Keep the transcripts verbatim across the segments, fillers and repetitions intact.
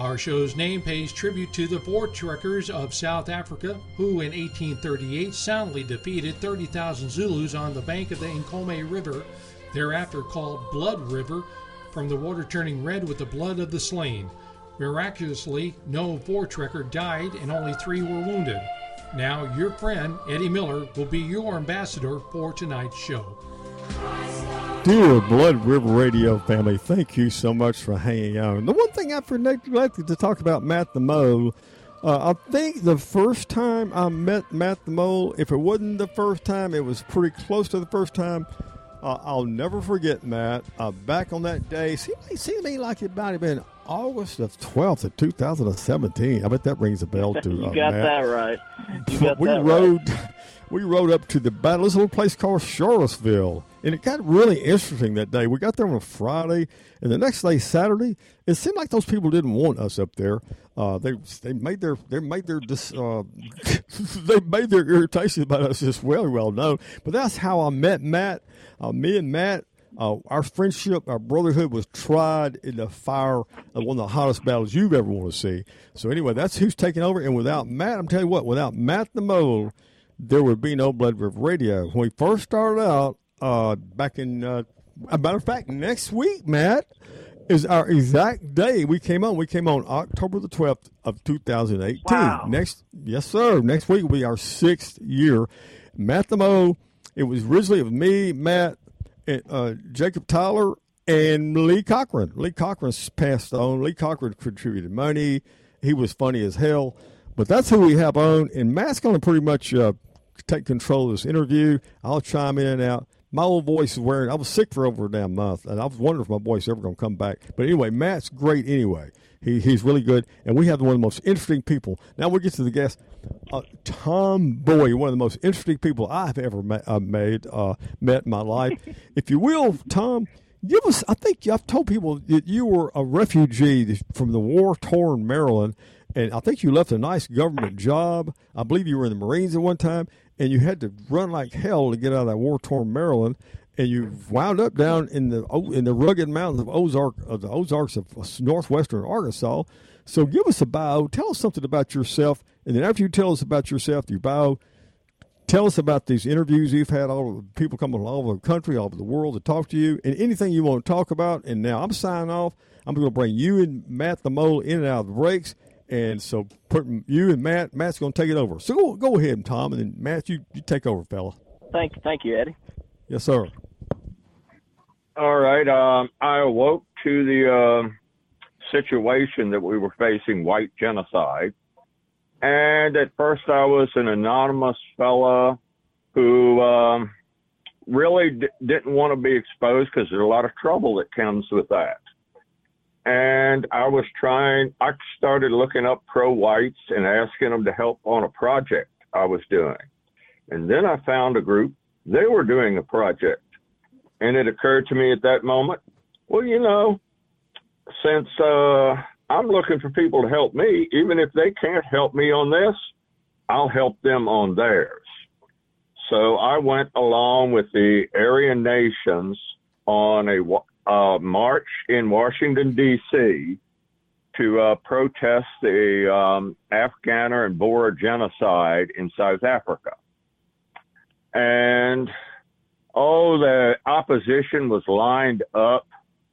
Our show's name pays tribute to the Voortrekkers of South Africa, who in eighteen thirty-eight soundly defeated thirty thousand Zulus on the bank of the Nkomo River, thereafter called Blood River, from the water turning red with the blood of the slain. Miraculously, no Voortrekker died and only three were wounded. Now, your friend, Eddie Miller, will be your ambassador for tonight's show. Dear Blood River Radio family, thank you so much for hanging out. The one thing I neglected to talk about Matt the Mole, uh, I think the first time I met Matt the Mole, if it wasn't the first time, it was pretty close to the first time. Uh, I'll never forget, Matt. Uh, back on that day, seemed like, seemed to me like it might have been August the twelfth of two thousand seventeen. I bet that rings a bell to you uh, got Matt. that right. You got we that rode, right. We rode up to the battle. This little place called Charlottesville, and it got really interesting that day. We got there on a Friday, and the next day, Saturday, it seemed like those people didn't want us up there. Uh, they they made their they made their dis, uh, they made their irritation about us just well well known. But that's how I met Matt. Uh, me and Matt, uh, our friendship, our brotherhood was tried in the fire of one of the hottest battles you've ever want to see. So anyway, that's who's taking over. And without Matt, I'm telling you what, without Matt the Mole, there would be no Blood River Radio. When we first started out, uh, back in, uh, a matter of fact, next week, Matt, is our exact day we came on. We came on October the twelfth of two thousand eighteen. Wow. Next, yes, sir. Next week will be our sixth year. Matt the Mole. It was originally it was me, Matt, and, uh, Jacob Tyler, and Lee Cochran. Lee Cochran's passed on. Lee Cochran contributed money. He was funny as hell. But that's who we have on. And Matt's going to pretty much uh, take control of this interview. I'll chime in and out. My old voice is wearing, I was sick for over a damn month, and I was wondering if my voice is ever going to come back. But anyway, Matt's great anyway. He, he's really good, and we have one of the most interesting people. Now we'll get to the guest. Uh, Tom Boy, one of the most interesting people I've ever met, uh, made, uh, met in my life. If you will, Tom, give us, I think I've told people that you were a refugee from the war-torn Maryland, and I think you left a nice government job. I believe you were in the Marines at one time, and you had to run like hell to get out of that war-torn Maryland, and you wound up down in the in the rugged mountains of Ozark of the Ozarks of northwestern Arkansas. So give us a bio. Tell us something about yourself, and then after you tell us about yourself, your bio, tell us about these interviews you've had. All of the people coming all over the country, all over the world to talk to you, and anything you want to talk about. And now I'm signing off. I'm going to bring you and Matt the Mole in and out of the breaks. And so put you and Matt, Matt's going to take it over. So go, go ahead, Tom, and then Matt, you, you take over, fella. Thank, thank you, Eddie. Yes, sir. All right. Um, I awoke to the uh, situation that we were facing, white genocide. And at first I was an anonymous fella who um, really d- didn't want to be exposed because there's a lot of trouble that comes with that. And I was trying, I started looking up pro-whites and asking them to help on a project I was doing. And then I found a group, they were doing a project. And it occurred to me at that moment, well, you know, since uh, I'm looking for people to help me, even if they can't help me on this, I'll help them on theirs. So I went along with the Aryan Nations on a uh, march in Washington, D C to uh, protest the um, Afghaner and Boer genocide in South Africa. And, oh, the opposition was lined up.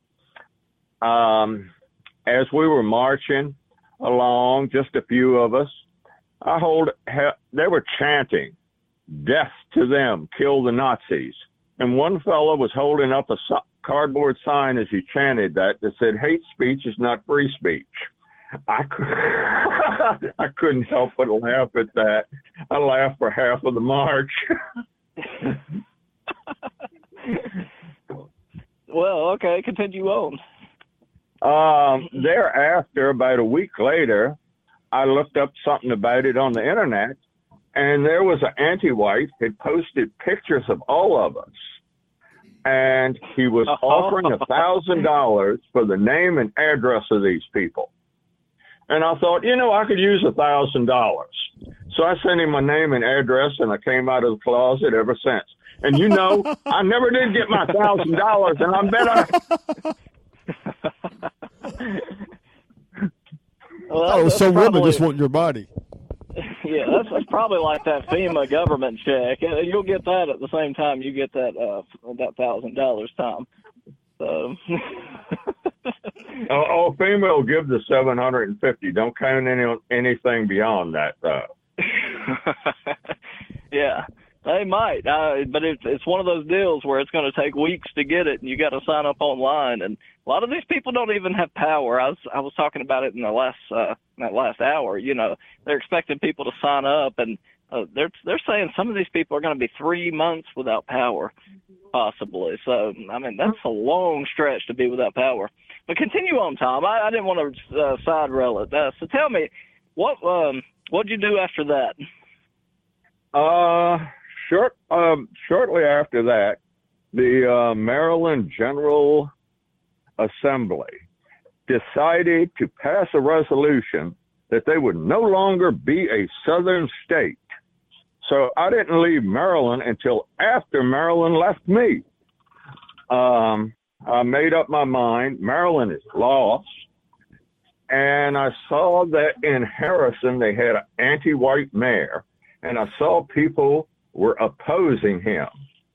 Um, as we were marching along, just a few of us, I hold, ha, they were chanting, "Death to them, kill the Nazis." And one fellow was holding up a so- cardboard sign as he chanted that that said, "Hate speech is not free speech." I, could, I couldn't help but laugh at that. I laughed for half of the march. Well, okay, continue on. Um, thereafter, about a week later, I looked up something about it on the internet, and there was an anti-white had posted pictures of all of us, and he was offering a thousand dollars for the name and address of these people. And I thought, you know, I could use a thousand dollars. So I sent him my name and address, and I came out of the closet ever since. And you know, I never did get my thousand dollars, and I bet I. Well, Oh, that's some probably, women just want your body. Yeah, that's, that's probably like that FEMA government check. You'll get that at the same time you get that uh, that thousand dollars, Tom. So. oh, oh, FEMA will give the seven hundred and fifty. Don't count any anything beyond that, though. Yeah, they might, uh, but it's it's one of those deals where it's going to take weeks to get it, and you got to sign up online. And a lot of these people don't even have power. I was I was talking about it in the last uh, that last hour. You know, they're expecting people to sign up, and uh, they're they're saying some of these people are going to be three months without power, possibly. So I mean, that's a long stretch to be without power. But continue on, Tom. I, I didn't want to uh, side rail it. Uh, so tell me, what um, what'd you do after that? Uh, short, um, shortly after that, the uh, Maryland General Assembly decided to pass a resolution that they would no longer be a southern state. So I didn't leave Maryland until after Maryland left me. Um, I made up my mind. Maryland is lost. And I saw that in Harrison, they had an anti-white mayor. And I saw people were opposing him.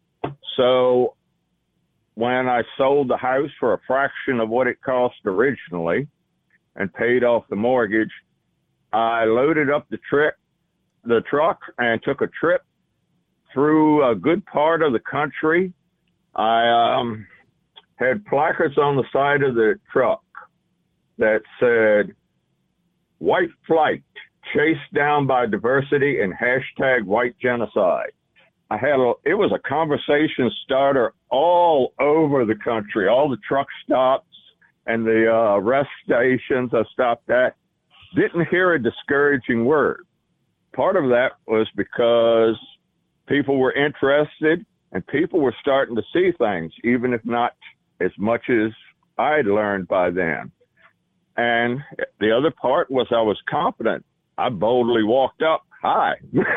So when I sold the house for a fraction of what it cost originally and paid off the mortgage, I loaded up the trip, the truck and took a trip through a good part of the country. I um, had placards on the side of the truck that said, "White flight, chased down by diversity," and hashtag white genocide. I had a, it was a conversation starter all over the country, all the truck stops and the uh, rest stations I stopped at. Didn't hear a discouraging word. Part of that was because people were interested and people were starting to see things, even if not as much as I'd learned by then. And the other part was I was confident. I boldly walked up. Hi.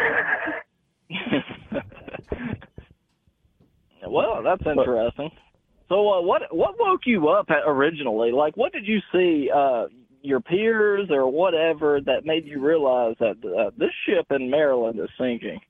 Well, that's interesting. So, uh, what what woke you up originally? Like, what did you see uh, your peers or whatever that made you realize that uh, this ship in Maryland is sinking?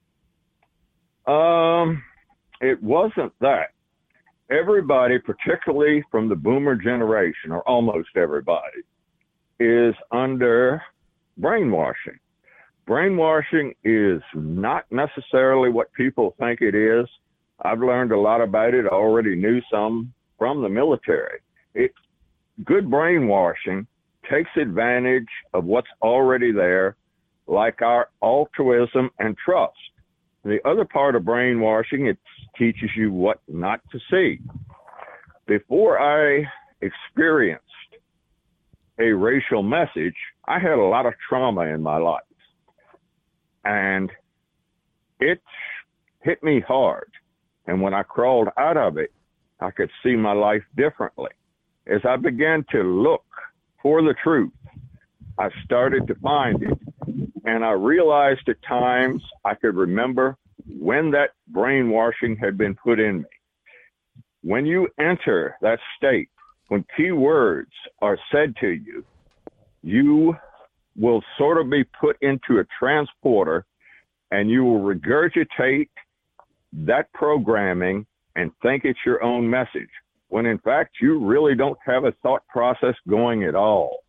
Um, it wasn't that. Everybody, particularly from the boomer generation, or almost everybody, is under brainwashing. Brainwashing is not necessarily what people think it is. I've learned a lot about it. I already knew some from the military. It, good brainwashing takes advantage of what's already there, like our altruism and trust. The other part of brainwashing, it teaches you what not to see. Before I experienced a racial message, I had a lot of trauma in my life. And it hit me hard. And when I crawled out of it, I could see my life differently. As I began to look for the truth, I started to find it. And I realized at times I could remember when that brainwashing had been put in me. When you enter that state, when key words are said to you, you will sort of be put into a transporter and you will regurgitate that programming and think it's your own message, when in fact you really don't have a thought process going at all.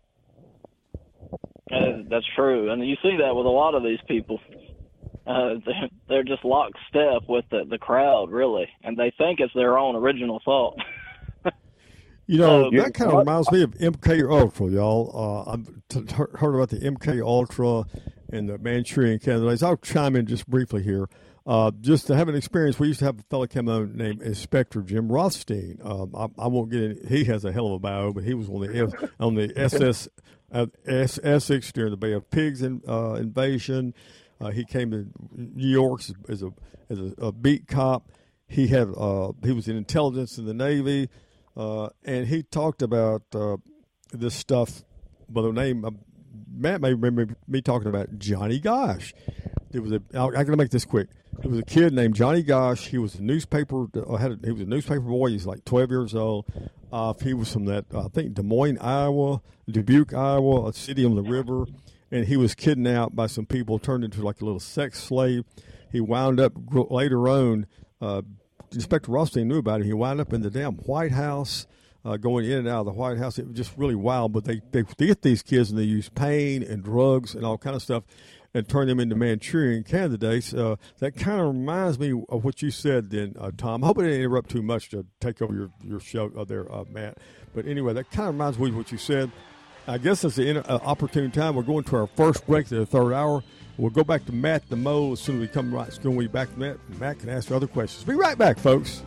Uh, that's true. And you see that with a lot of these people. Uh, they're, they're just lockstep with the, the crowd, really, and they think it's their own original thought. You know, So, that kind of reminds me of M K Ultra, y'all. Uh, I've t- heard about the M K Ultra and the Manchurian candidates. I'll chime in just briefly here. Uh, just to have an experience, we used to have a fellow chemo named Inspector Jim Rothstein. Um, I, I won't get in. He has a hell of a bio, but he was on the on the S S uh, S Essex during the Bay of Pigs in, uh, invasion. Uh, he came to New York as a as a, a beat cop. He had uh, he was in intelligence in the Navy, uh, and he talked about uh, this stuff by the name. Uh, Matt may remember me talking about Johnny Gosh. There was a. I, I got to make this quick. There was a kid named Johnny Gosh. He was a newspaper. Uh, had a, he was a newspaper boy. He's like twelve years old. Uh, he was from that uh, I think Des Moines, Iowa, Dubuque, Iowa, a city on the river, and he was kidnapped by some people, turned into like a little sex slave. He wound up later on. Uh, Inspector Rothstein knew about it. He wound up in the damn White House. Uh, going in and out of the White House. It was just really wild, but they, they, they get these kids and they use pain and drugs and all kind of stuff and turn them into Manchurian candidates. Uh, that kind of reminds me of what you said then, uh, Tom. I hope I didn't interrupt too much to take over your, your show uh, there, uh, Matt. But anyway, that kind of reminds me of what you said. I guess it's an uh, opportune time. We're going to our first break to the third hour. We'll go back to Matt the Mo as soon as we come right. Soon we back to Matt. Matt can answer other questions. Be right back, folks.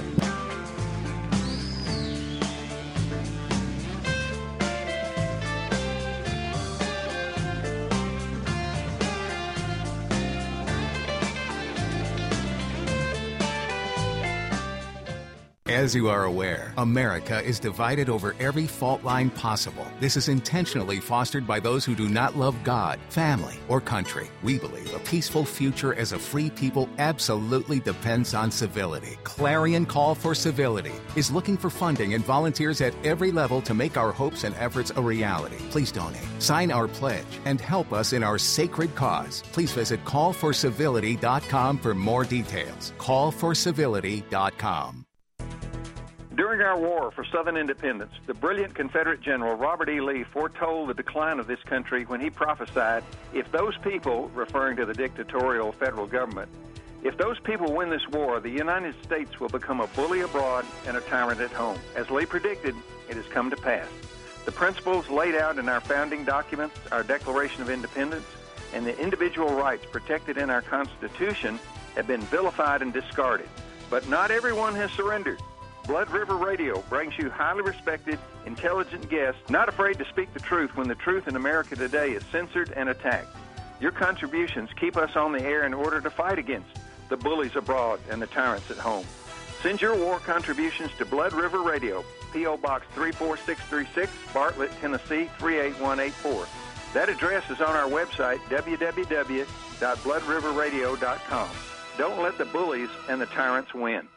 As you are aware, America is divided over every fault line possible. This is intentionally fostered by those who do not love God, family, or country. We believe a peaceful future as a free people absolutely depends on civility. Clarion Call for Civility is looking for funding and volunteers at every level to make our hopes and efforts a reality. Please donate, sign our pledge, and help us in our sacred cause. Please visit call for civility dot com for more details. call for civility dot com. During our war for Southern independence, the brilliant Confederate General Robert E. Lee foretold the decline of this country when he prophesied, if those people, referring to the dictatorial federal government, if those people win this war, the United States will become a bully abroad and a tyrant at home. As Lee predicted, it has come to pass. The principles laid out in our founding documents, our Declaration of Independence, and the individual rights protected in our Constitution have been vilified and discarded. But not everyone has surrendered. Blood River Radio brings you highly respected, intelligent guests, not afraid to speak the truth when the truth in America today is censored and attacked. Your contributions keep us on the air in order to fight against the bullies abroad and the tyrants at home. Send your war contributions to Blood River Radio, P O Box three four six three six, Bartlett, Tennessee three eight one eight four. That address is on our website, w w w dot blood river radio dot com. Don't let the bullies and the tyrants win.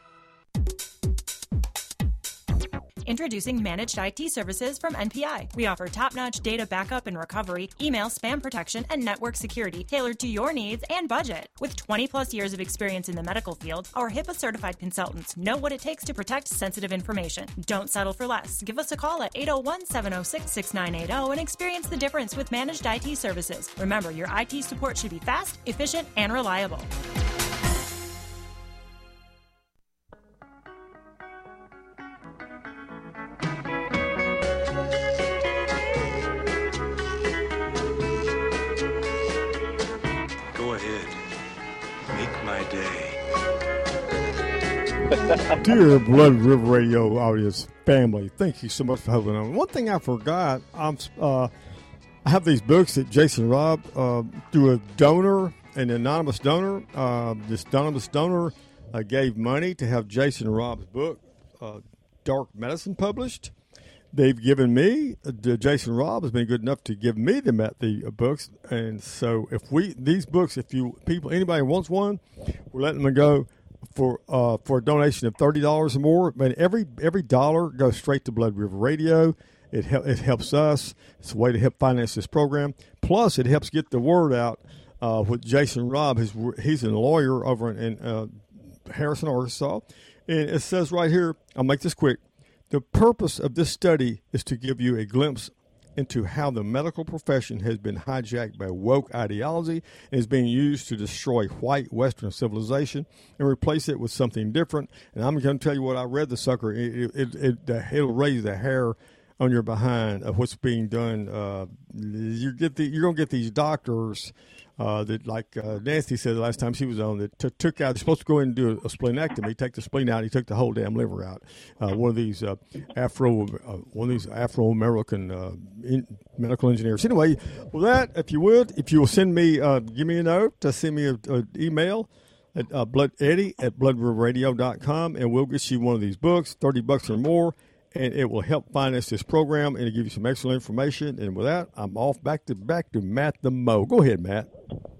Introducing Managed I T Services from N P I. We offer top-notch data backup and recovery, email spam protection, and network security tailored to your needs and budget. With twenty plus years of experience in the medical field, our HIPAA-certified consultants know what it takes to protect sensitive information. Don't settle for less. Give us a call at eight oh one, seven oh six, six nine eight oh and experience the difference with Managed I T Services. Remember, your I T support should be fast, efficient, and reliable. Dear Blood River Radio audience family, thank you so much for holding on. One thing I forgot, I'm, uh, I have these books that Jason Robb, uh, through a donor, an anonymous donor. Uh, this anonymous donor uh, gave money to have Jason Robb's book, uh, Dark Medicine, published. They've given me, uh, Jason Robb has been good enough to give me the, the uh, books. And so if we, these books, if you people, anybody wants one, we're letting them go for uh, for a donation of thirty dollars or more. But every every dollar goes straight to Blood River Radio. It hel- it helps us. It's a way to help finance this program. Plus, it helps get the word out uh, with Jason Robb. He's, he's a lawyer over in, in uh, Harrison, Arkansas. And it says right here, I'll make this quick, the purpose of this study is to give you a glimpse into how the medical profession has been hijacked by woke ideology and is being used to destroy white Western civilization and replace it with something different. And I'm going to tell you what I read the sucker. It, it, it, it, it'll raise the hair on your behind of what's being done. Uh, you get the, you're going to get these doctors uh, that, like uh, Nancy said the last time she was on, that t- took out, they're supposed to go in and do a splenectomy, take the spleen out, he took the whole damn liver out. Uh, one of these uh, Afro, uh, one of these Afro-American uh, in, medical engineers. Anyway, with that, if you would, if you will send me, uh, give me a note, to send me an email at uh, blood eddie at blood river radio dot com, and we'll get you one of these books, thirty bucks or more. And it will help finance this program and give you some excellent information. And with that, I'm off back to back to Matt the Mo. Go ahead, Matt.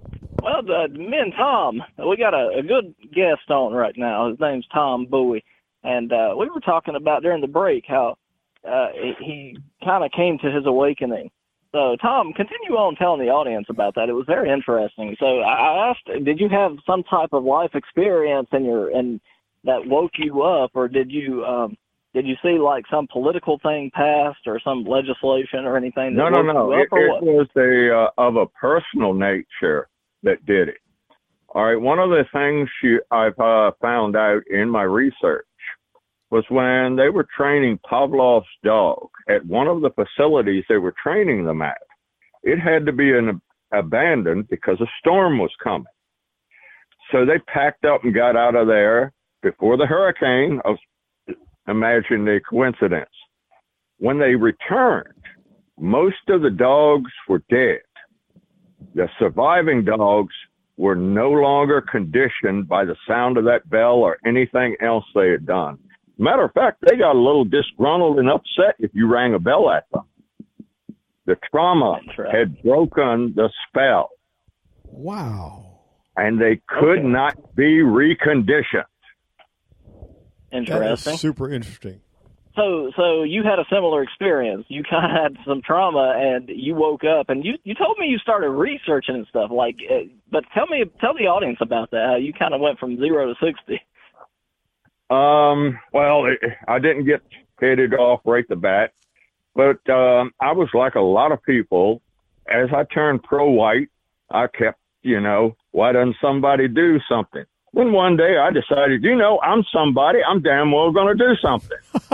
Well, the, me and Tom, we got a, a good guest on right now. His name's Tom Bowie. And uh, we were talking about during the break how uh, he, he kind of came to his awakening. So, Tom, continue on telling the audience about that. It was very interesting. So I, I asked, did you have some type of life experience in your and that woke you up, or did you um, did you see like some political thing passed or some legislation or anything that No, no, woke no. you up, It, or it what? was a uh, of a personal nature that did it. All right. One of the things you, I've uh, found out in my research was when they were training Pavlov's dog at one of the facilities they were training them at. It had to be an, abandoned because a storm was coming. So they packed up and got out of there before the hurricane. Imagine the coincidence. When they returned, most of the dogs were dead. The surviving dogs were no longer conditioned by the sound of that bell or anything else they had done. Matter of fact, they got a little disgruntled and upset if you rang a bell at them. The trauma right. had broken the spell. Wow. And they could Okay. not be reconditioned. That is Interesting. super interesting. So, so you had a similar experience. You kind of had some trauma, and you woke up, and you you told me you started researching and stuff. Like, uh, but tell me, tell the audience about that. How you kind of went from zero to sixty. Um, well, it, I didn't get headed off right the bat, but um, I was like a lot of people. As I turned pro-white, I kept, you know, why doesn't somebody do something? Then one day I decided, you know, I'm somebody. I'm damn well going to do something.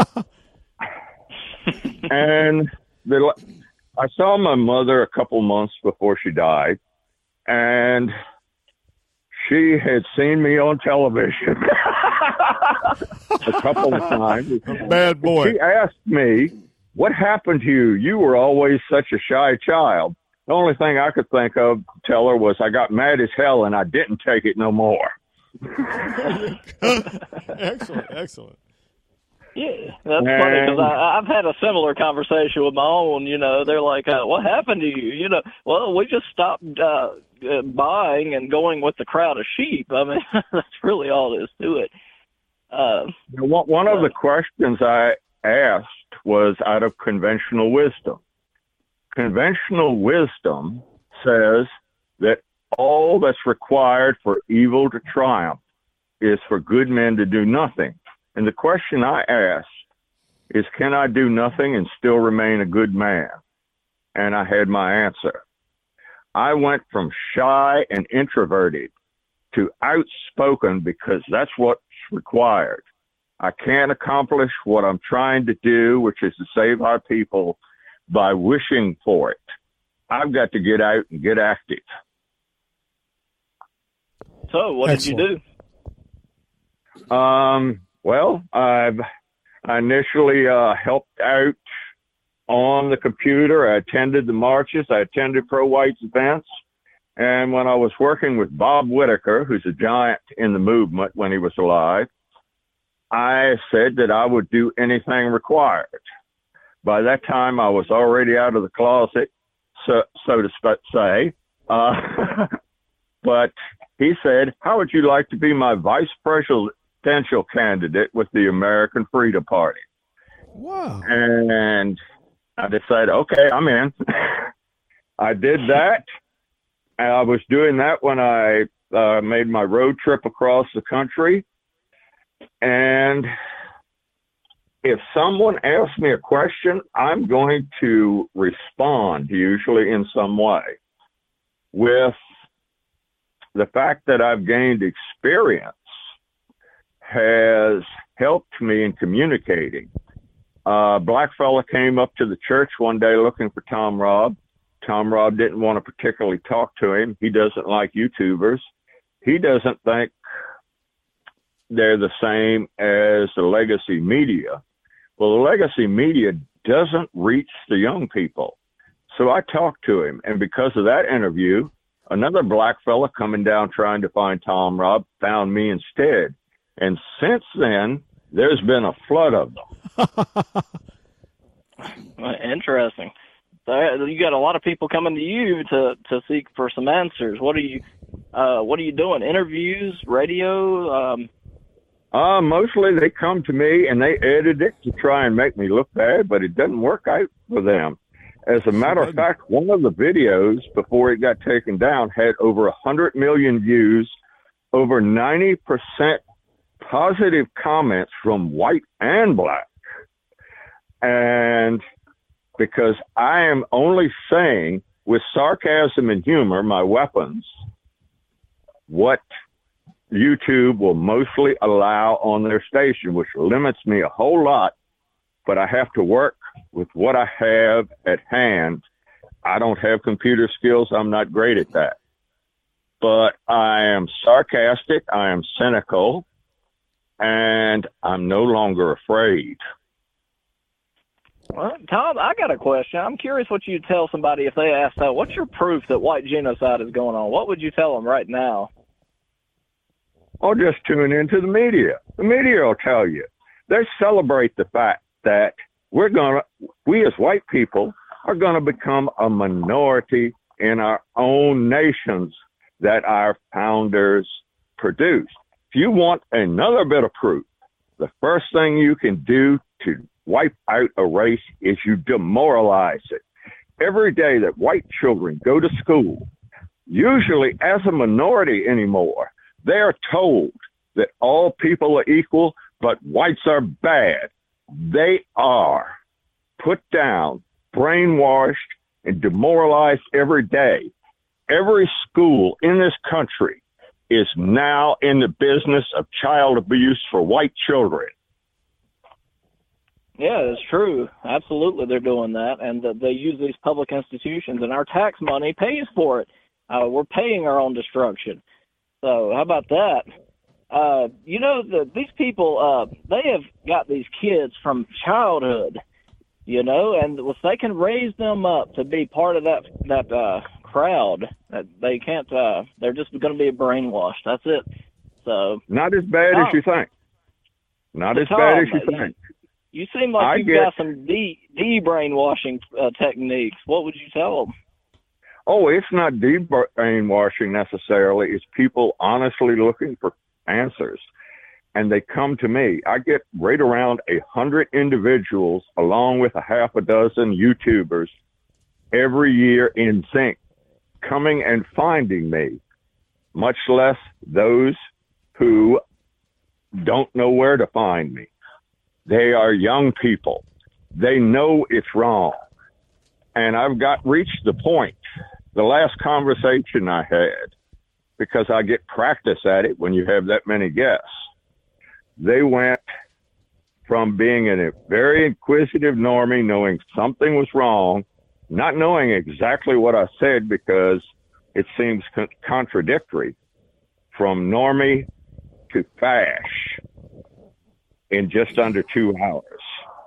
And the, I saw my mother a couple months before she died, and she had seen me on television a couple of times. Bad boy. She asked me, what happened to you? You were always such a shy child. The only thing I could think of to tell her was I got mad as hell and I didn't take it no more. Excellent, excellent. Yeah, that's funny because I've had a similar conversation with my own. You know, they're like, uh, "What happened to you?" You know, well, we just stopped uh, uh, buying and going with the crowd of sheep. I mean, that's really all there is to it. Uh, one one of the questions I asked was out of conventional wisdom. Conventional wisdom says that all that's required for evil to triumph is for good men to do nothing. And the question I asked is, can I do nothing and still remain a good man? And I had my answer. I went from shy and introverted to outspoken because that's what's required. I can't accomplish what I'm trying to do, which is to save our people, by wishing for it. I've got to get out and get active. so, what Excellent. did you do? Um, well, I've I initially uh, helped out on the computer. I attended the marches. I attended pro-whites events. And when I was working with Bob Whitaker, who's a giant in the movement when he was alive, I said that I would do anything required. By that time, I was already out of the closet, so, so to say. Uh, but he said, how would you like to be my vice presidential candidate with the American Freedom Party? Wow. And I decided, okay, I'm in. I did that. And I was doing that when I uh, made my road trip across the country. And if someone asks me a question, I'm going to respond, usually in some way. With the fact that I've gained experience has helped me in communicating. Uh, a black fella came up to the church one day looking for Tom Robb. Tom Robb didn't want to particularly talk to him. He doesn't like YouTubers. He doesn't think they're the same as the legacy media. Well, the legacy media doesn't reach the young people. So I talked to him, and because of that interview, another black fella coming down trying to find Tom Robb found me instead. And since then, there's been a flood of them. Interesting. So you got a lot of people coming to you to, to seek for some answers. What are you uh, What are you doing? Interviews, radio? Um, uh, mostly they come to me and they edit it to try and make me look bad, but it doesn't work out for them. As a matter of fact, one of the videos before it got taken down had over one hundred million views, over ninety percent positive comments from white and black. And because I am only saying with sarcasm and humor, my weapons, what YouTube will mostly allow on their station, which limits me a whole lot, but I have to work with what I have at hand. I don't have computer skills. I'm not great at that. But I am sarcastic. I am cynical. And I'm no longer afraid. Well, Tom, I got a question. I'm curious what you'd tell somebody if they asked, uh, what's your proof that white genocide is going on? What would you tell them right now? Or just tune into the media. The media will tell you. They celebrate the fact that we're going to, we as white people are going to become a minority in our own nations that our founders produced. If you want another bit of proof, the first thing you can do to wipe out a race is you demoralize it. Every day that white children go to school, usually as a minority anymore, they are told that all people are equal, but whites are bad. They are put down, brainwashed, and demoralized every day. Every school in this country is now in the business of child abuse for white children. Yeah, it's true. Absolutely, they're doing that, and uh, they use these public institutions, and our tax money pays for it. Uh, we're paying our own destruction. So how about that? Uh, you know, the, these people, uh, they have got these kids from childhood, you know, and if they can raise them up to be part of that that uh, crowd, that they can't. Uh, they're just going to be brainwashed. That's it. So not as bad Tom, as you think. Not as Tom, bad as you think. You seem like I you've get, got some de de brainwashing uh, techniques. What would you tell them? Oh, it's not de brainwashing necessarily. It's people honestly looking for answers, and they come to me. I get right around a hundred individuals, along with a half a dozen YouTubers, every year in sync, coming and finding me. Much less those who don't know where to find me. They are young people. They know it's wrong. And I've got reached the point, the last conversation I had, because I get practice at it when you have that many guests, they went from being a very inquisitive normie, knowing something was wrong, not knowing exactly what I said because it seems con- contradictory, from normie to fash in just under two hours.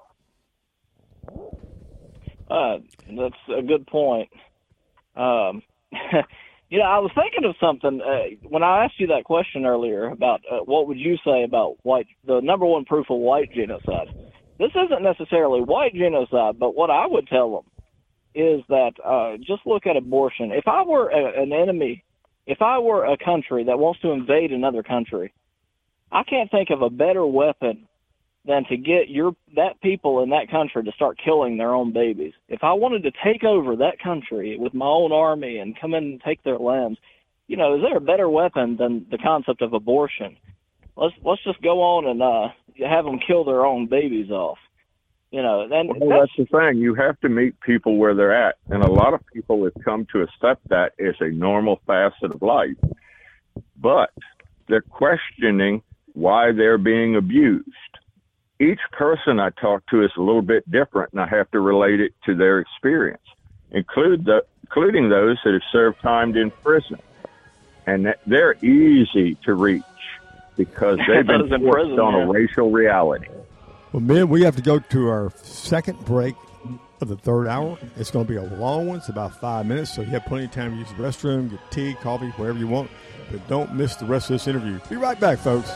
Uh, that's a good point. Um, you know, I was thinking of something uh, when I asked you that question earlier about uh, what would you say about white, the number one proof of white genocide. This isn't necessarily white genocide, but what I would tell them is that uh, just look at abortion. If I were a, an enemy, if I were a country that wants to invade another country, I can't think of a better weapon than to get your that people in that country to start killing their own babies. If I wanted to take over that country with my own army and come in and take their lands, you know, is there a better weapon than the concept of abortion? Let's let's just go on and uh, have them kill their own babies off. You know, and well, that's, that's the thing. You have to meet people where they're at, and a lot of people have come to accept that as a normal facet of life. But they're questioning why they're being abused. Each person I talk to is a little bit different, and I have to relate it to their experience, include the, including those that have served time in prison. And they're easy to reach because they've been forced prison, on yeah. a racial reality. Well, men, we have to go to our second break of the third hour. It's going to be a long one. It's about five minutes, so you have plenty of time to use the restroom, get tea, coffee, whatever you want. But don't miss the rest of this interview. Be right back, folks.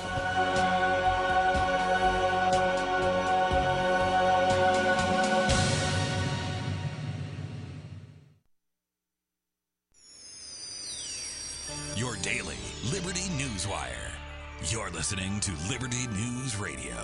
Newswire. You're listening to Liberty News Radio.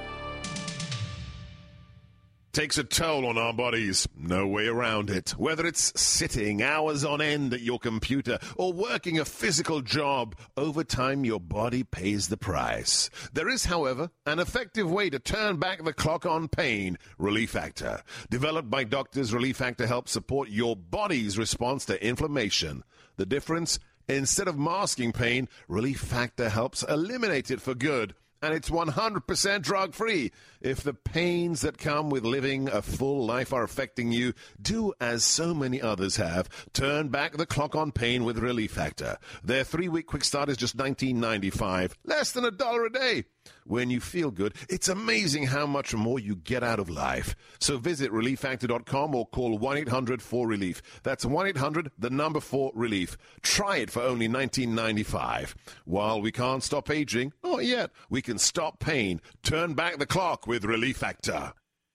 Takes a toll on our bodies. No way around it. Whether it's sitting hours on end at your computer or working a physical job, over time your body pays the price. There is, however, an effective way to turn back the clock on pain, Relief Factor. Developed by doctors, Relief Factor helps support your body's response to inflammation. The difference? Instead of masking pain, Relief Factor helps eliminate it for good. And it's one hundred percent drug-free. If the pains that come with living a full life are affecting you, do as so many others have. Turn back the clock on pain with Relief Factor. Their three-week quick start is just nineteen ninety-five, less than a dollar a day. When you feel good, it's amazing how much more you get out of life. So visit relief factor dot com or call one eight hundred four relief. That's one eight hundred, the number four relief. Try it for only nineteen ninety-five. While we can't stop aging, not yet, we can stop pain. Turn back the clock with Relief Factor.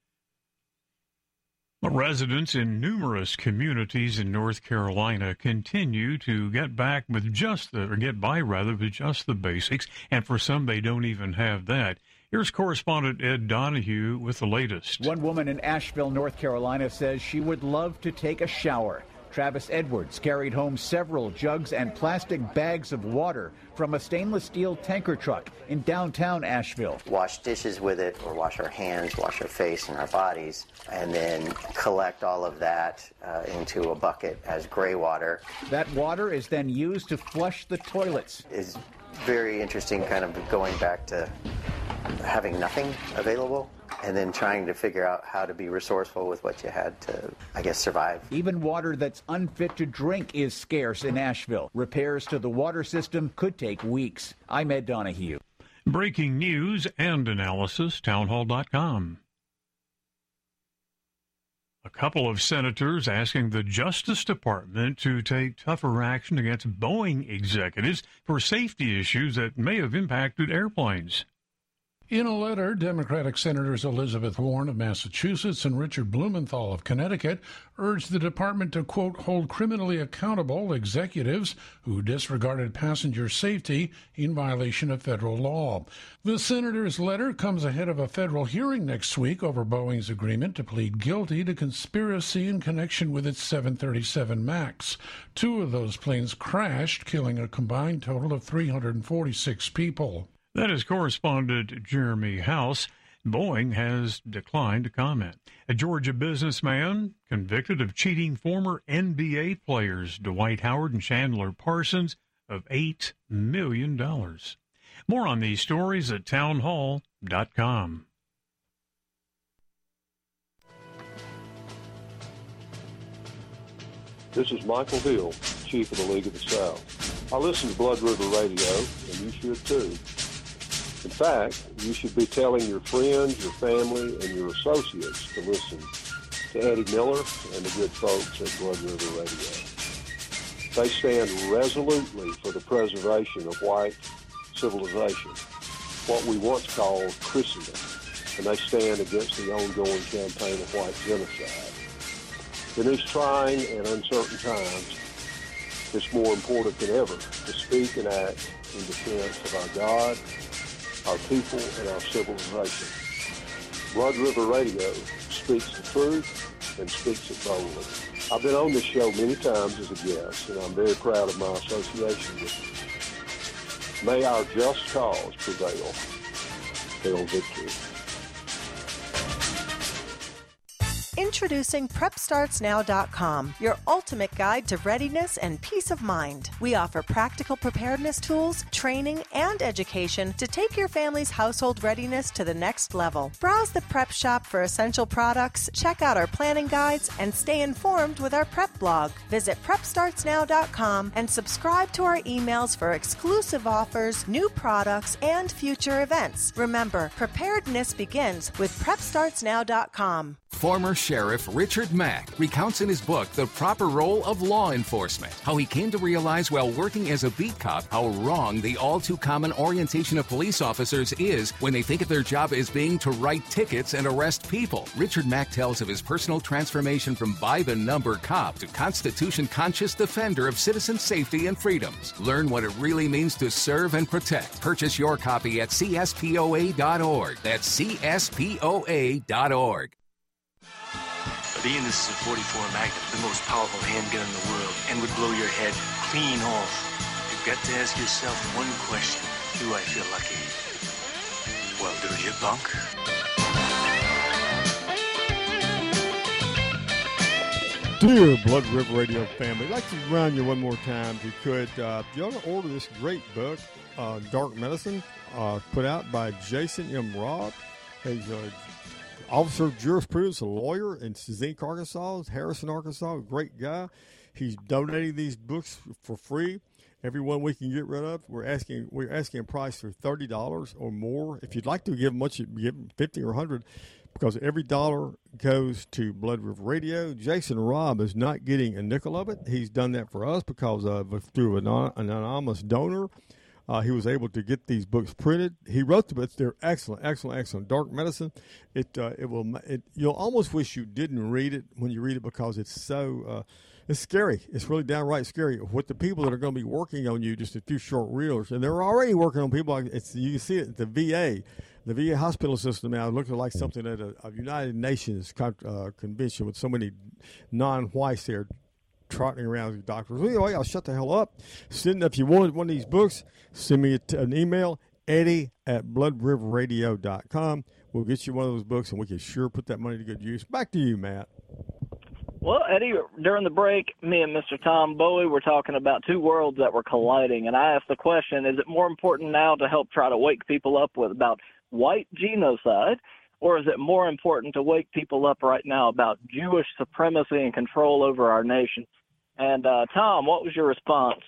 Residents in numerous communities in North Carolina continue to get back with just the, or get by rather, with just the basics, and for some they don't even have that. Here's correspondent Ed Donahue with the latest. One woman in Asheville, North Carolina says she would love to take a shower. Travis Edwards carried home several jugs and plastic bags of water from a stainless steel tanker truck in downtown Asheville. Wash dishes with it, or wash our hands, wash our face and our bodies, and then collect all of that uh, into a bucket as gray water. That water is then used to flush the toilets. It's very interesting, kind of going back to having nothing available, and then trying to figure out how to be resourceful with what you had to, I guess, survive. Even water that's unfit to drink is scarce in Asheville. Repairs to the water system could take weeks. I'm Ed Donahue. Breaking news and analysis, townhall dot com. A couple of senators asking the Justice Department to take tougher action against Boeing executives for safety issues that may have impacted airplanes. In a letter, Democratic Senators Elizabeth Warren of Massachusetts and Richard Blumenthal of Connecticut urged the department to, quote, hold criminally accountable executives who disregarded passenger safety in violation of federal law. The senators' letter comes ahead of a federal hearing next week over Boeing's agreement to plead guilty to conspiracy in connection with its seven thirty-seven MAX. Two of those planes crashed, killing a combined total of three hundred forty-six people. That is correspondent Jeremy House. Boeing has declined to comment. A Georgia businessman convicted of cheating former N B A players Dwight Howard and Chandler Parsons of eight million dollars. More on these stories at townhall dot com. This is Michael Hill, Chief of the League of the South. I listen to Blood River Radio, and you should too. In fact, you should be telling your friends, your family, and your associates to listen to Eddie Miller and the good folks at Blood River Radio. They stand resolutely for the preservation of white civilization, what we once called Christendom, and they stand against the ongoing campaign of white genocide. In these trying and uncertain times, it's more important than ever to speak and act in defense of our God, our people, and our civilization. Blood River Radio speaks the truth and speaks it boldly. I've been on this show many times as a guest, and I'm very proud of my association with you. May our just cause prevail. Hail victory. Introducing prep starts now dot com, your ultimate guide to readiness and peace of mind. We offer practical preparedness tools, training, and education to take your family's household readiness to the next level. Browse the prep shop for essential products, check out our planning guides, and stay informed with our prep blog. Visit prep starts now dot com and subscribe to our emails for exclusive offers, new products, and future events. Remember, preparedness begins with prep starts now dot com. Former Sheriff Richard Mack recounts in his book The Proper Role of Law Enforcement how he came to realize while working as a beat cop how wrong the all-too-common orientation of police officers is when they think of their job as being to write tickets and arrest people. Richard Mack tells of his personal transformation from by-the-number cop to Constitution-conscious defender of citizen safety and freedoms. Learn what it really means to serve and protect. Purchase your copy at C S P O A dot org. That's C S P O A dot org. Being this is a forty-four Magnum, the most powerful handgun in the world, and would blow your head clean off. You've got to ask yourself one question. Do I feel lucky? Well, do you, punk? Dear Blood River Radio family, I'd like to remind you one more time, if you could, uh, you ought to order this great book, uh, Dark Medicine, uh, put out by Jason M. Robb. He's an officer of jurisprudence, a lawyer in Zinc, Arkansas, Harrison, Arkansas, a great guy. He's donating these books for free. Every one we can get rid of, we're asking we're asking a price for thirty dollars or more. If you'd like to give much, give fifty or a hundred, because every dollar goes to Blood River Radio. Jason Robb is not getting a nickel of it. He's done that for us because of through an, an anonymous donor. Uh, he was able to get these books printed. He wrote the books. They're excellent, excellent, excellent. Dark Medicine. It uh, it will. It, you'll almost wish you didn't read it when you read it because it's so. Uh, It's scary. It's really downright scary. What the people that are going to be working on you, just a few short reels, and they're already working on people. Like it's you can see it at the V A, the V A hospital system now. It looks like something at a, a United Nations con, uh, convention with so many non-whites there trotting around as doctors. Anyway, I'll shut the hell up. Send if you want one of these books, send me a t- an email, Eddie at blood river radio dot com. We'll get you one of those books, and we can sure put that money to good use. Back to you, Matt. Well, Eddie, during the break, me and Mister Tom Bowie were talking about two worlds that were colliding, and I asked the question, is it more important now to help try to wake people up with about white genocide, or is it more important to wake people up right now about Jewish supremacy and control over our nation? And, uh, Tom, what was your response?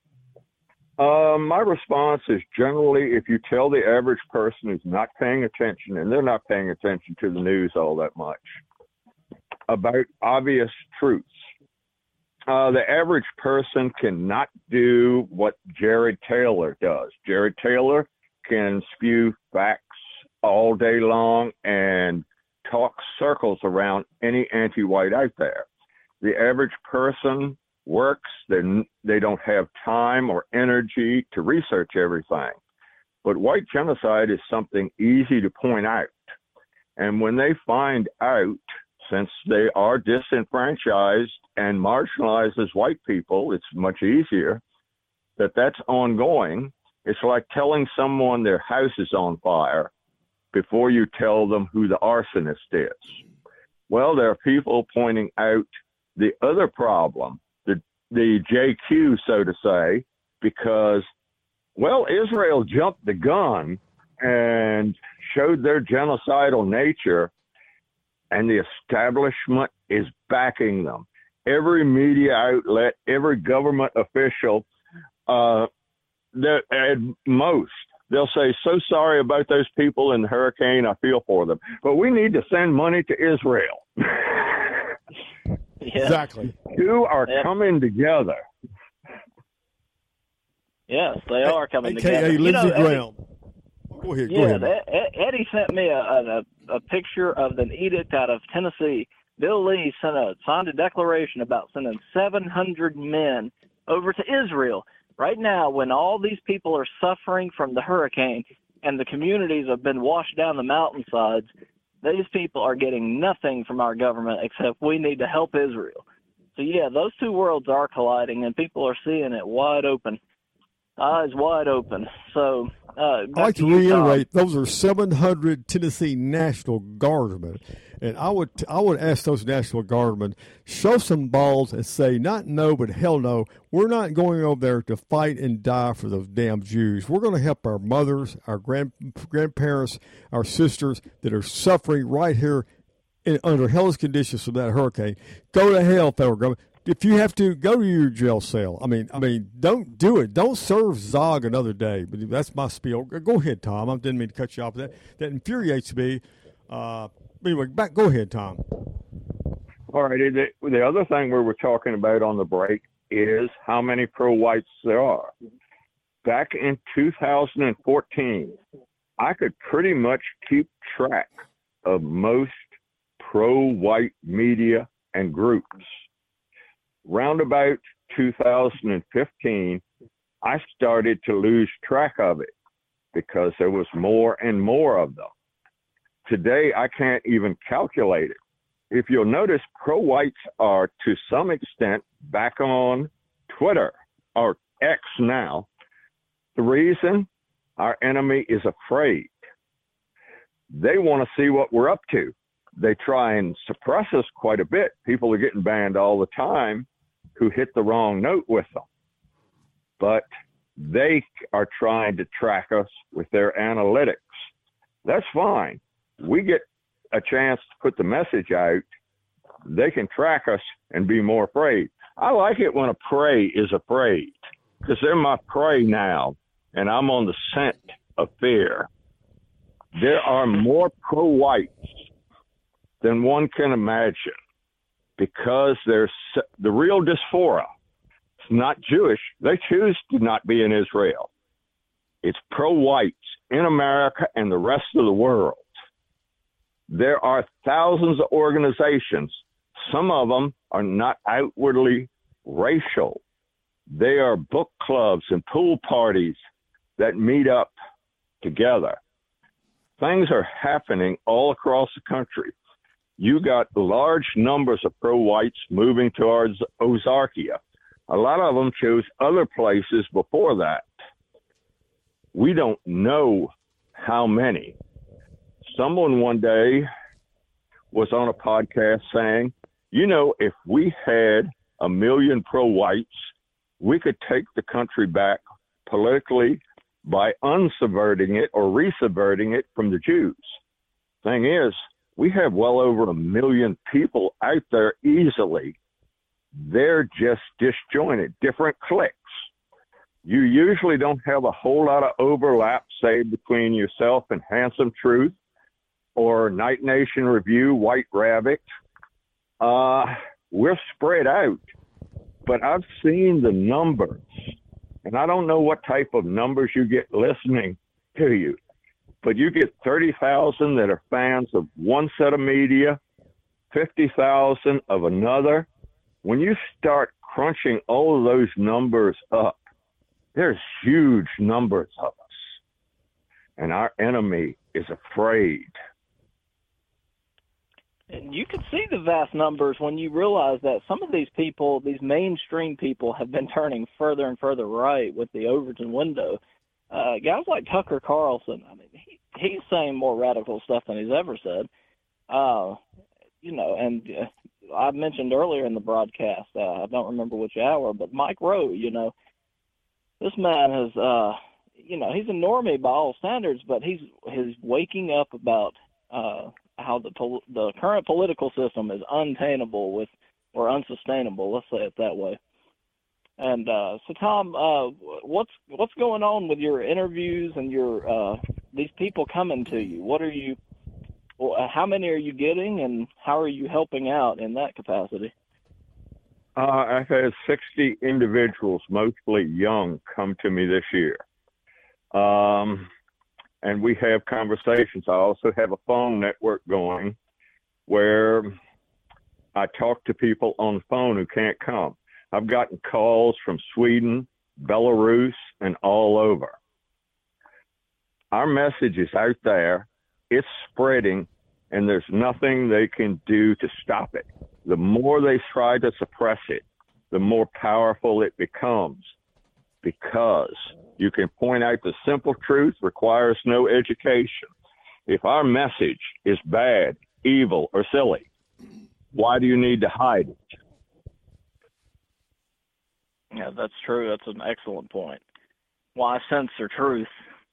Uh, my response is generally if you tell the average person who's not paying attention, and they're not paying attention to the news all that much, about obvious truths. Uh, the average person cannot do what Jared Taylor does. Jared Taylor can spew facts all day long and talk circles around any anti-white out there. The average person works, then they don't have time or energy to research everything. But white genocide is something easy to point out. And when they find out, since they are disenfranchised and marginalized as white people, it's much easier that that's ongoing. It's like telling someone their house is on fire before you tell them who the arsonist is. Well, there are people pointing out the other problem, the, the J Q, so to say, because, well, Israel jumped the gun and showed their genocidal nature, and the establishment is backing them. Every media outlet, every government official, uh, at most, they'll say, so sorry about those people in the hurricane, I feel for them. But we need to send money to Israel. Yeah. Exactly. Two are Yep. coming together. Yes, they are coming A K A together. You Lindsey know, Eddie- Graham. Go ahead. Go Yeah, ahead. that, Ed- Eddie sent me a, a a picture of an edict out of Tennessee. Bill Lee sent a signed a declaration about sending seven hundred men over to Israel right now when all these people are suffering from the hurricane and the communities have been washed down the mountainsides. These people are getting nothing from our government except we need to help Israel. So, yeah, those two worlds are colliding, and people are seeing it wide open, eyes wide open. So, uh, I'd like to reiterate, those are seven hundred Tennessee National Guardsmen. And I would I would ask those National Guardsmen, show some balls and say, not no, but hell no. We're not going over there to fight and die for those damn Jews. We're going to help our mothers, our grand, grandparents, our sisters that are suffering right here in, under hellish conditions from that hurricane. Go to hell, federal government. If you have to, go to your jail cell. I mean, I mean, don't do it. Don't serve Zog another day. But that's my spiel. Go ahead, Tom. I didn't mean to cut you off. That that infuriates me. Uh, anyway, back. Go ahead, Tom. All right. The, the other thing we were talking about on the break is how many pro-whites there are. Back in two thousand fourteen, I could pretty much keep track of most pro-white media and groups. Round about two thousand fifteen, I started to lose track of it because there was more and more of them. Today, I can't even calculate it. If you'll notice, pro-whites are to some extent back on Twitter, or X now. The reason? Our enemy is afraid. They want to see what we're up to. They try and suppress us quite a bit. People are getting banned all the time who hit the wrong note with them. But they are trying to track us with their analytics. That's fine. We get a chance to put the message out. They can track us and be more afraid. I like it when a prey is afraid because they're my prey now, and I'm on the scent of fear. There are more pro-whites than one can imagine because there's the real diaspora. It's not Jewish. They choose to not be in Israel. It's pro-whites in America and the rest of the world. There are thousands of organizations. Some of them are not outwardly racial. They are book clubs and pool parties that meet up together. Things are happening all across the country. You got large numbers of pro-whites moving towards Ozarkia. A lot of them chose other places before that. We don't know how many. Someone one day was on a podcast saying, you know, if we had a million pro-whites, we could take the country back politically by unsubverting it or resubverting it from the Jews. Thing is, we have well over a million people out there easily. They're just disjointed, different cliques. You usually don't have a whole lot of overlap, say, between yourself and Handsome Truth or Night Nation Review, White Rabbit. Uh, we're spread out, but I've seen the numbers, and I don't know what type of numbers you get listening to you, but you get thirty thousand that are fans of one set of media, fifty thousand of another. When you start crunching all of those numbers up, there's huge numbers of us, and our enemy is afraid. And you can see the vast numbers when you realize that some of these people, these mainstream people, have been turning further and further right with the Overton window. Uh, guys like Tucker Carlson, I mean, he, he's saying more radical stuff than he's ever said. Uh, you know, and uh, I mentioned earlier in the broadcast, uh, I don't remember which hour, but Mike Rowe, you know, this man has, uh, you know, he's a normie by all standards, but he's he's waking up about uh, how the pol- the current political system is untenable with or unsustainable. Let's say it that way. And uh, so, Tom, uh, what's what's going on with your interviews and your uh, these people coming to you? What are you? Well, how many are you getting, and how are you helping out in that capacity? Uh, I've had sixty individuals, mostly young, come to me this year. Um, and we have conversations. I also have a phone network going where I talk to people on the phone who can't come. I've gotten calls from Sweden, Belarus, and all over. Our message is out there. It's spreading, and there's nothing they can do to stop it. The more they try to suppress it, the more powerful it becomes, because you can point out the simple truth requires no education. If our message is bad, evil, or silly, why do you need to hide it? Yeah, that's true. That's an excellent point. Why censor truth?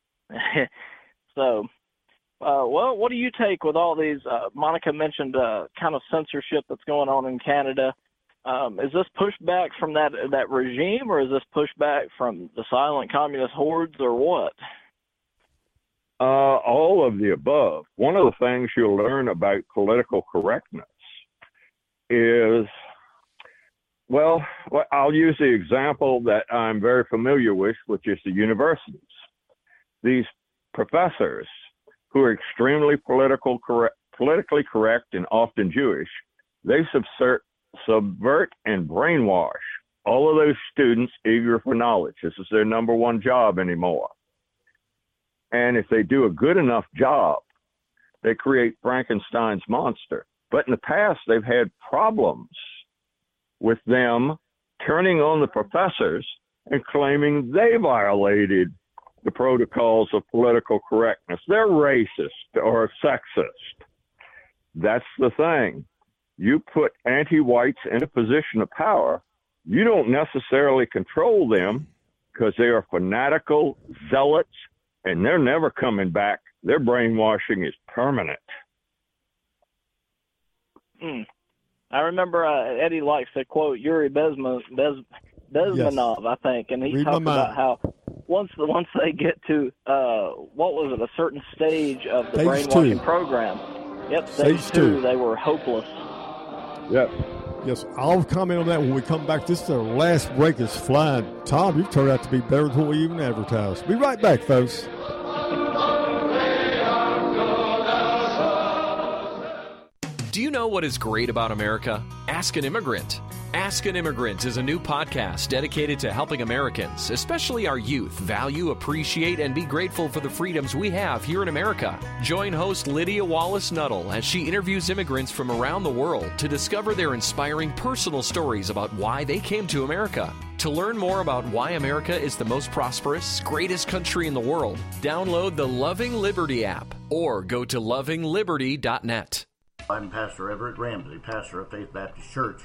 so, uh, well, what do you take with all these? Uh, Monica mentioned uh, kind of censorship that's going on in Canada. Um, is this pushback from that that regime, or is this pushback from the silent communist hordes, or what? Uh, all of the above. One of the things you'll learn about political correctness is, well, I'll use the example that I'm very familiar with, which is the universities. These professors who are extremely political correct, politically correct and often Jewish, they subvert, subvert and brainwash all of those students eager for knowledge. This is their number one job anymore. And if they do a good enough job, they create Frankenstein's monster. But in the past, they've had problems with them turning on the professors and claiming they violated the protocols of political correctness. They're racist or sexist. That's the thing. You put anti-whites in a position of power, you don't necessarily control them because they are fanatical zealots, and they're never coming back. Their brainwashing is permanent. Mm. I remember uh, Eddie likes to quote Yuri Bezman, Bez, Bezmenov, yes. I think, and he Read talks about how once the, once they get to, uh, what was it, a certain stage of the stage brainwashing two. program, yep, stage, stage two, two, they were hopeless. Yep. Yes, I'll comment on that when we come back. This is our last break. Is flying. Tom, you've turned out to be better than what we even advertised. Be right back, folks. Do you know what is great about America? Ask an Immigrant. Ask an Immigrant is a new podcast dedicated to helping Americans, especially our youth, value, appreciate, and be grateful for the freedoms we have here in America. Join host Lydia Wallace-Nuttall as she interviews immigrants from around the world to discover their inspiring personal stories about why they came to America. To learn more about why America is the most prosperous, greatest country in the world, download the Loving Liberty app or go to loving liberty dot net. I'm Pastor Everett Ramsey, pastor of Faith Baptist Church,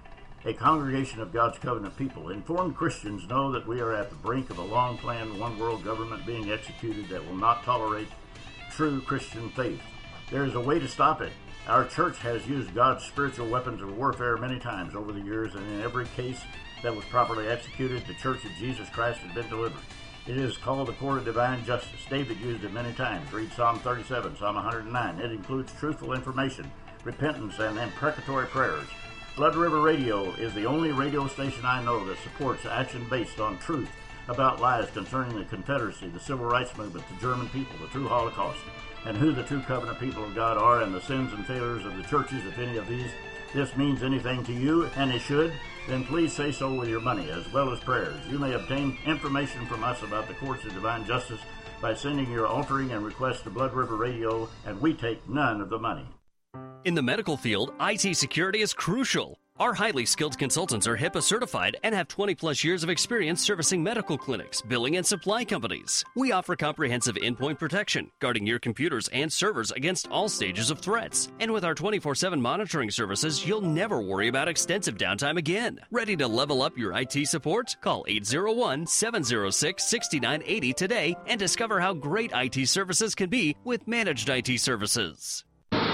a congregation of God's covenant people. Informed Christians know that we are at the brink of a long-planned one-world government being executed that will not tolerate true Christian faith. There is a way to stop it. Our church has used God's spiritual weapons of warfare many times over the years, and in every case that was properly executed, the Church of Jesus Christ has been delivered. It is called the court of divine justice. David used it many times. Read Psalm thirty-seven, Psalm one hundred nine. It includes truthful information, repentance, and imprecatory prayers. Blood River Radio is the only radio station I know that supports action based on truth about lies concerning the Confederacy, the Civil Rights Movement, the German people, the true Holocaust, and who the true covenant people of God are, and the sins and failures of the churches, if any of these this means anything to you, and it should, then please say so with your money as well as prayers. You may obtain information from us about the courts of divine justice by sending your altering and request to Blood River Radio, and we take none of the money. In the medical field, I T security is crucial. Our highly skilled consultants are HIPAA certified and have twenty plus years of experience servicing medical clinics, billing, and supply companies. We offer comprehensive endpoint protection, guarding your computers and servers against all stages of threats. And with our twenty-four seven monitoring services, you'll never worry about extensive downtime again. Ready to level up your I T support? Call eight zero one, seven zero six, six nine eight zero today and discover how great I T services can be with managed I T services.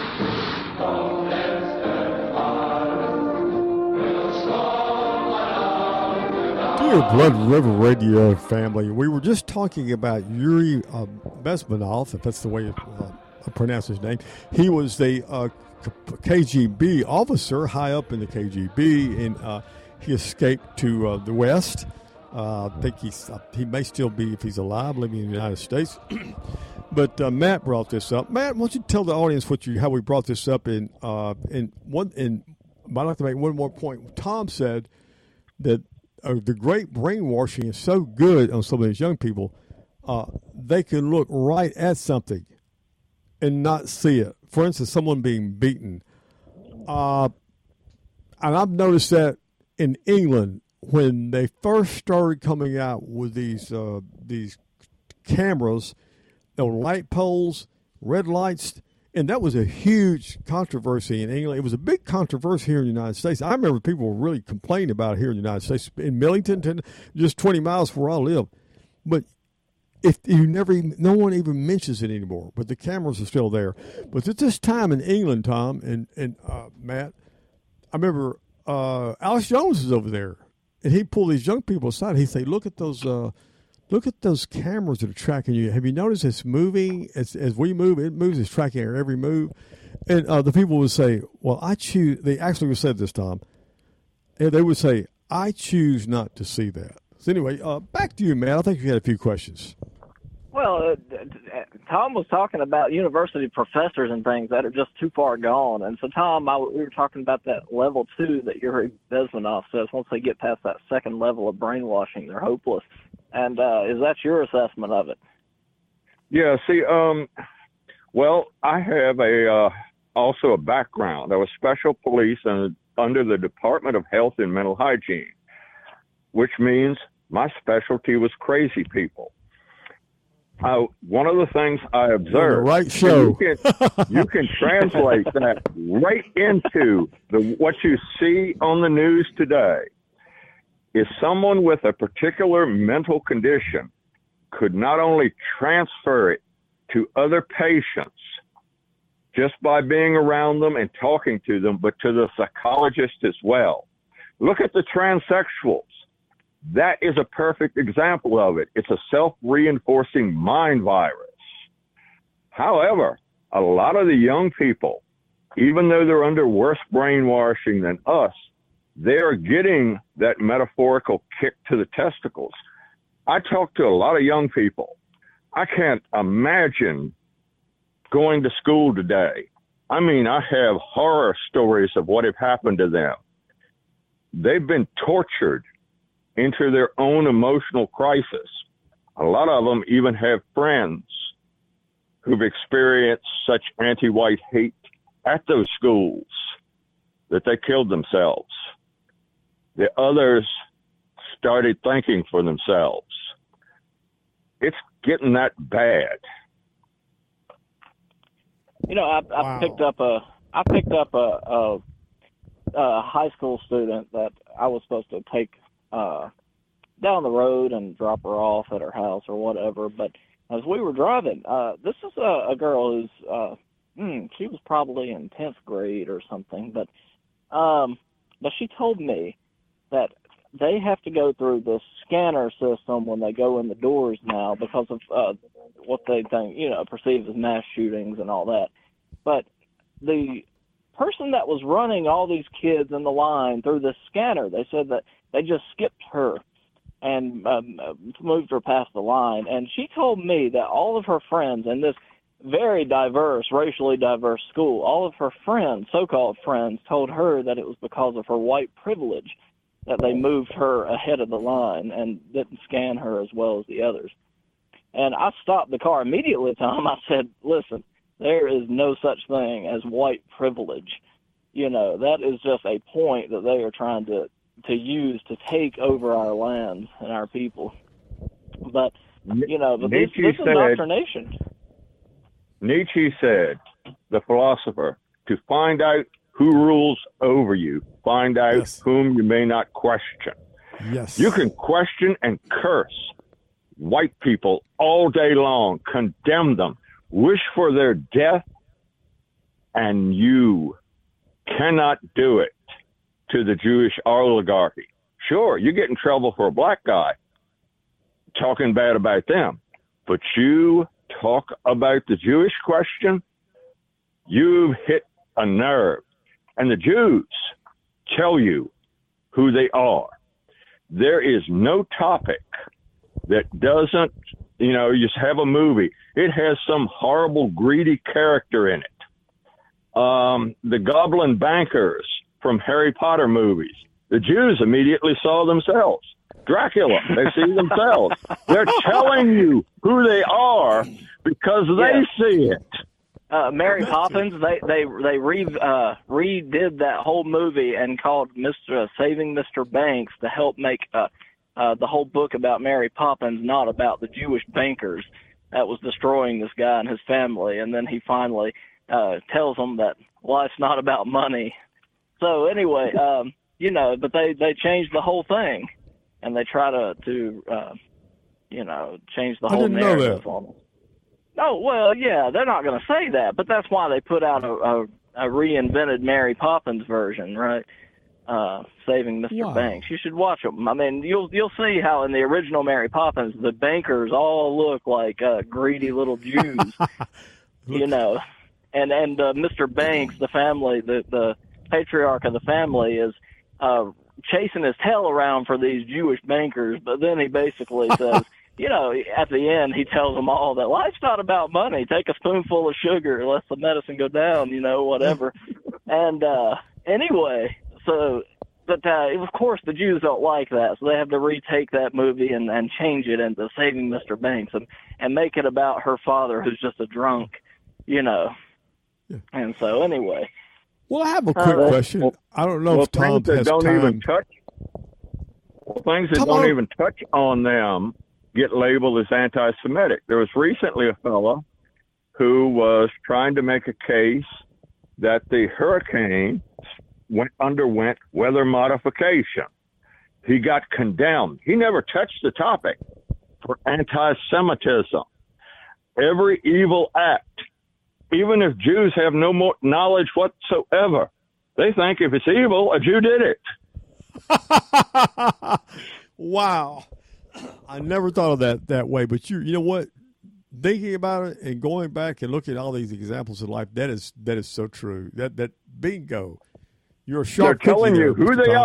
Dear Blood River Radio family, we were just talking about Yuri uh, Bezmenov, if that's the way uh, I pronounce his name. He was the uh, K G B officer high up in the K G B, and uh, he escaped to uh, the West. Uh, I think he's, uh, he may still be, if he's alive, living in the United States. But uh, Matt brought this up. Matt, why don't you tell the audience what you how we brought this up? In uh, in one, in I'd like to make one more point. Tom said that uh, the great brainwashing is so good on some of these young people. Uh, they can look right at something and not see it. For instance, someone being beaten. Uh, and I've noticed that in England when they first started coming out with these uh, these cameras on light poles, red lights, and that was a huge controversy in England. It was a big controversy here in the United States. I remember people were really complaining about it here in the United States. In Millington, just twenty miles from where I live. But if you never even, no one even mentions it anymore, but the cameras are still there. But at this time in England, Tom and, and uh, Matt, I remember uh, Alex Jones is over there, and he'd pull these young people aside. He'd say, look at those uh, look at those cameras that are tracking you. Have you noticed it's moving? As, as we move, it moves. It's tracking our every move. And uh, the people would say, well, I choose, they actually said this, Tom, and they would say, I choose not to see that. So anyway, uh, back to you, Matt. I think you had a few questions. Well, uh, Tom was talking about university professors and things that are just too far gone. And so, Tom, I, we were talking about that level two that Yuri Bezmenov says once they get past that second level of brainwashing, they're hopeless. And uh, is that your assessment of it? Yeah, see, um, well, I have a uh, also a background. I was special police and under the Department of Health and Mental Hygiene, which means my specialty was crazy people. Uh, one of the things I observed, right show. You can, you can translate that right into the what you see on the news today. Is someone with a particular mental condition could not only transfer it to other patients just by being around them and talking to them, but to the psychologist as well. Look at the transsexuals. That is a perfect example of it. It's a self-reinforcing mind virus. However, a lot of the young people, even though they're under worse brainwashing than us, they're getting that metaphorical kick to the testicles. I talk to a lot of young people. I can't imagine going to school today. I mean, I have horror stories of what have happened to them. They've been tortured into their own emotional crisis. A lot of them even have friends who've experienced such anti-white hate at those schools that they killed themselves. The others started thinking for themselves. It's getting that bad. You know, I, I Wow. picked up a I picked up a, a, a high school student that I was supposed to take uh, down the road and drop her off at her house or whatever. But as we were driving, uh, this is a, a girl who's uh, hmm, she was probably in tenth grade or something. But um, but she told me that they have to go through this scanner system when they go in the doors now because of uh, what they think, you know, perceive as mass shootings and all that. But the person that was running all these kids in the line through this scanner, they said that they just skipped her and um, moved her past the line. And she told me that all of her friends in this very diverse, racially diverse school, all of her friends, so-called friends, told her that it was because of her white privilege that they moved her ahead of the line and didn't scan her as well as the others. And I stopped the car immediately, Tom. I said, listen, there is no such thing as white privilege. You know, that is just a point that they are trying to, to use to take over our lands and our people. But, you know, but this, Nietzsche this is said- indoctrination. Nietzsche said, the philosopher, to find out who rules over you, find out Yes. whom you may not question. Yes. You can question and curse white people all day long, condemn them, wish for their death, and you cannot do it to the Jewish oligarchy. Sure, you get in trouble for a black guy talking bad about them, but you talk about the Jewish question, you've hit a nerve. And the Jews tell you who they are. There is no topic that doesn't, you know, you just have a movie. It has some horrible, greedy character in it. Um, the goblin bankers from Harry Potter movies. The Jews immediately saw themselves. Dracula, they see themselves. They're telling you who they are because they Yeah. see it. Uh, Mary Poppins, they they they re uh, redid that whole movie and called Mister Uh, Saving Mister Banks to help make uh, uh, the whole book about Mary Poppins not about the Jewish bankers that was destroying this guy and his family. And then he finally uh, tells them that life's not about money. So anyway, um, you know, but they they changed the whole thing, and they try to to uh, you know change the I whole didn't know narrative that. on it. Oh, well, yeah, they're not going to say that, but that's why they put out a, a, a reinvented Mary Poppins version, right? Uh, Saving Mister Wow. Banks. You should watch them. I mean, you'll you'll see how in the original Mary Poppins, the bankers all look like uh, greedy little Jews, you know. and and uh, Mister Banks, the family, the the patriarch of the family, is uh, chasing his tail around for these Jewish bankers. But then he basically says, you know, at the end, he tells them all that life's not about money. Take a spoonful of sugar, let the medicine go down, you know, whatever. And uh, anyway, so, but uh, of course the Jews don't like that, so they have to retake that movie and, and change it into Saving Mister Banks and, and make it about her father, who's just a drunk, you know. Yeah. And so, anyway. Well, I have a quick uh, question. Well, I don't know well, if Tom things that has don't time. even touch. Well, things that Come don't on. even touch on them get labeled as anti-Semitic. There was recently a fellow who was trying to make a case that the hurricane went, underwent weather modification. He got condemned. He never touched the topic for anti-Semitism. Every evil act, even if Jews have no more knowledge whatsoever, they think if it's evil, a Jew did it. Wow. I never thought of that that way, but you you know what? Thinking about it and going back and looking at all these examples of life, that is that is so true. That that bingo. You're a sharp. They're telling you there, who Mister they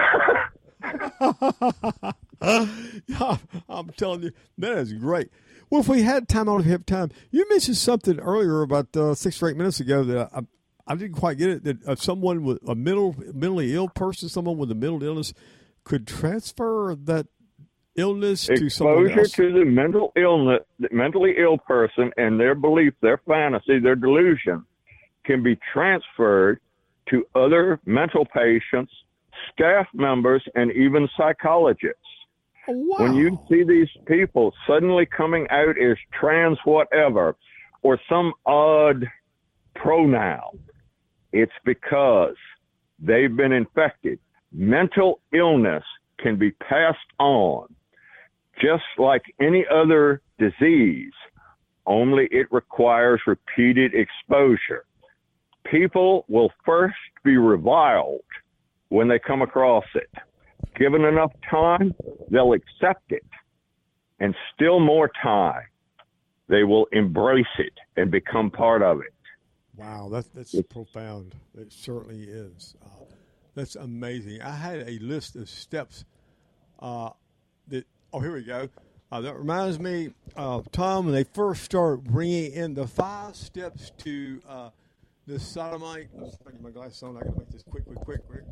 Tom. are. I'm telling you, that is great. Well, if we had time, I would have time. You mentioned something earlier about uh, six or eight minutes ago that I, I didn't quite get it. That uh, someone with a mental, mentally ill person, someone with a mental illness, could transfer that illness to someone else. Exposure to the mental illness, the mentally ill person, and their belief, their fantasy, their delusion can be transferred to other mental patients, staff members, and even psychologists. Oh, wow. When you see these people suddenly coming out as trans whatever or some odd pronoun, it's because they've been infected. Mental illness can be passed on just like any other disease, only it requires repeated exposure. People will first be reviled when they come across it. Given enough time, they'll accept it. And still more time, they will embrace it and become part of it. Wow, that's, that's it's, profound. It certainly is. Uh, that's amazing. I had a list of steps uh, that Oh, here we go. Uh, that reminds me of Tom when they first started bringing in the five steps to uh, the sodomite. Let's get my glasses on. I got to make this quick, quick, quick, quick.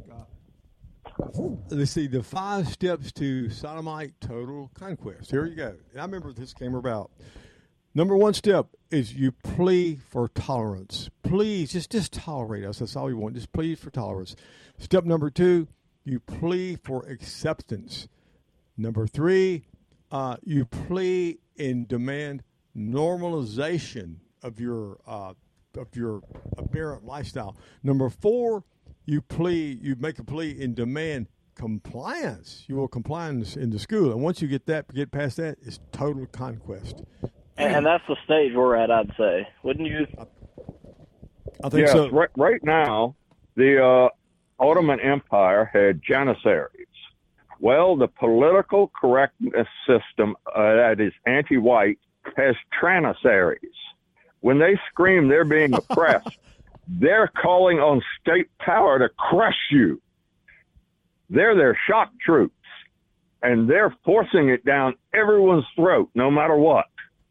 Uh, let's see, the five steps to sodomite total conquest. Here you go. And I remember this came about. Number one step is you plead for tolerance. Please, just, just tolerate us. That's all you want. Just plead for tolerance. Step number two, you plead for acceptance. Number three, uh, you plead and demand normalization of your uh, of your aberrant lifestyle. Number four, you plead, you make a plea and demand compliance. You will comply in the, in the school, and once you get that, get past that, it's total conquest. And, and that's the stage we're at, I'd say, wouldn't you? I think yes, so. Right, right now, the uh, Ottoman Empire had janissaries. Well, the political correctness system uh, that is anti-white has tranissaries. When they scream they're being oppressed, they're calling on state power to crush you. They're their shock troops, and they're forcing it down everyone's throat, no matter what.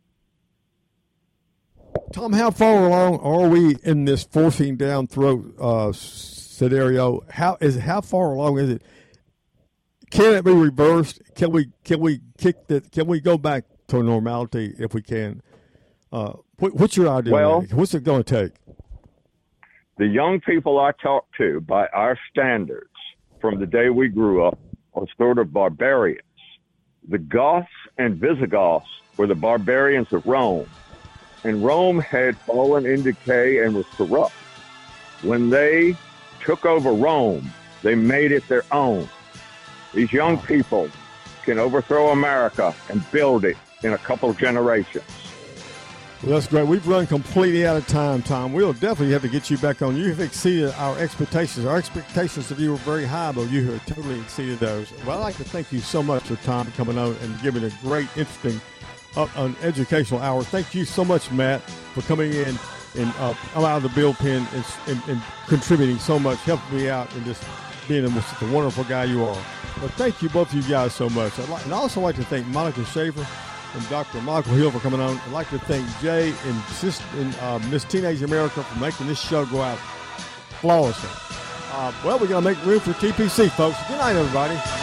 Tom, how far along are we in this forcing down throat uh, scenario? How is how far along is it? Can it be reversed? Can we can we kick that? Can we go back to normality if we can? Uh, what, what's your idea? Well, what's it going to take? The young people I talk to, by our standards, from the day we grew up, are sort of barbarians. The Goths and Visigoths were the barbarians of Rome, and Rome had fallen in decay and was corrupt. When they took over Rome, they made it their own. These young people can overthrow America and build it in a couple of generations. Well, that's great. We've run completely out of time, Tom. We'll definitely have to get you back on. You have exceeded our expectations. Our expectations of you were very high, but you have totally exceeded those. Well, I'd like to thank you so much for Tom coming on and giving a great, interesting, uh, an educational hour. Thank you so much, Matt, for coming in and uh, I'm out of the bullpen and, and, and contributing so much, helping me out, and just being the, the wonderful guy you are. But thank you, both of you guys, so much. I'd like, and I also like to thank Monica Schaefer and Doctor Michael Hill for coming on. I'd like to thank Jay and, Sis, and uh, Miss Teenage America for making this show go out flawlessly. Uh, well, we're going to make room for T P C, folks. Good night, everybody.